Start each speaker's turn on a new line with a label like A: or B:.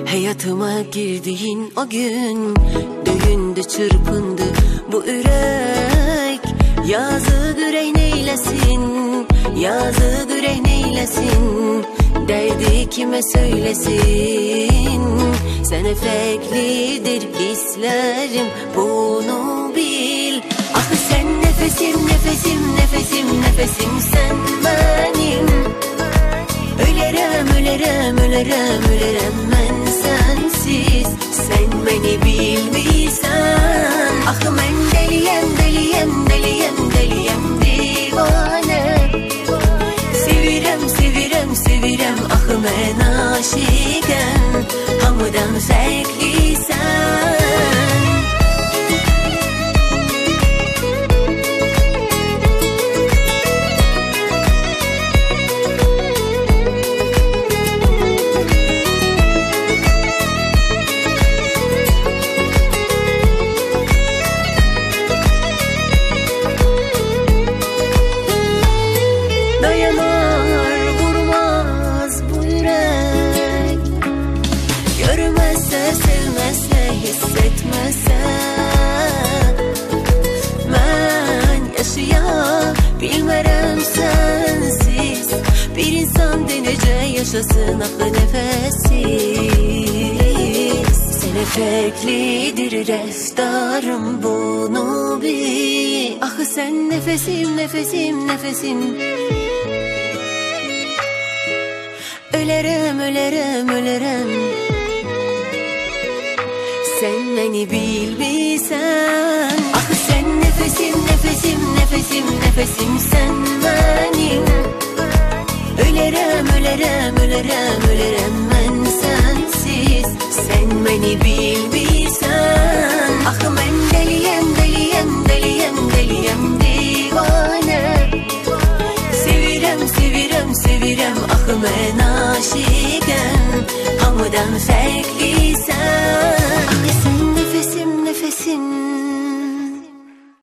A: Hayatıma girdiğin o gün, düğünde çırpındı bu yürek. Yazık yürek neylesin, yazık yürek neylesin, derdi kime söylesin. Sen efeklidir hislerim, bunu bil. Ah sen nefesim, nefesim, nefesim, nefesim, sen benim. Ölerim, ölerim, ölerim, ölerim ben sensiz. Sen beni bilmirsen. Ah ben deliyem, deliyem, deliyem, deliyem divane. Sevirem, sevirem, sevirem, ah ben aşıkım, hamıdan fərqlisən. Bilmərəm sensiz, bir insan denecə yaşasın axı nefessiz. Sənə fərqlidir rəftarım, bunu bil. Axı sən nefesim, nefesim, nefesim. Ölərəm, ölərəm, ölərəm. Sen beni bilmirsən. Axı sen nefesim, nefesim, nefesim, nefesim, sen benim. Ölerem, ölerem, ölerem, ölerem ben sensiz. Sen beni bilmirsən. Axı ben deliyem, deliyem, deliyem, deliyem divane. Sevirem, sevirem, sevirem, axı ben aşıkım, hamıdan fərqlisən.